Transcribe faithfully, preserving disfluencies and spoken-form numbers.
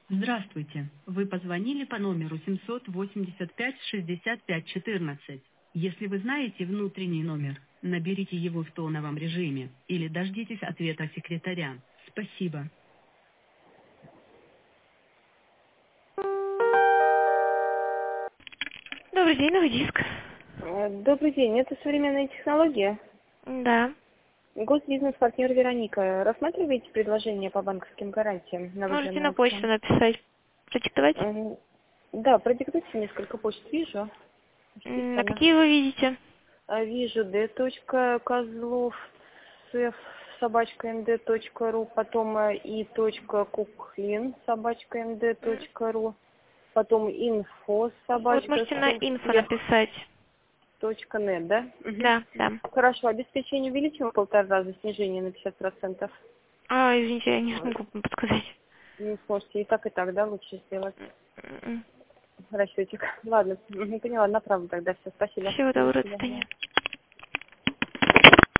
Здравствуйте. Вы позвонили по номеру семьсот восемьдесят пять шестьдесят пять четырнадцать. Если вы знаете внутренний номер, наберите его в тоновом режиме или дождитесь ответа секретаря. Спасибо. Добрый день, новый диск. Э, Добрый день, это современная технология. Да. Госбизнес-партнер Вероника. Рассматриваете предложение по банковским гарантиям на Можете выделенную на почту аукцион? написать. Продиктовать? Мгм. Да, продиктуйте, несколько почт вижу. М, А Естественно. какие вы видите? А, Вижу d. Козлов с собачка md.ру, потом э, и куклин собачка М, md.ру, потом инфо Вот собачка можете на инфо сверх написать. точка нет, да? Мгм. Да, да. Хорошо, обеспечение увеличим в полтора раза, снижение на пятьдесят процентов. А, извините, я не смогу вам подсказать. Не сможете и так, и так, да, лучше сделать М, м. расчетик. Ладно, не поняла, направо тогда все. Спасибо. Всего До доброго, до свидания. свидания.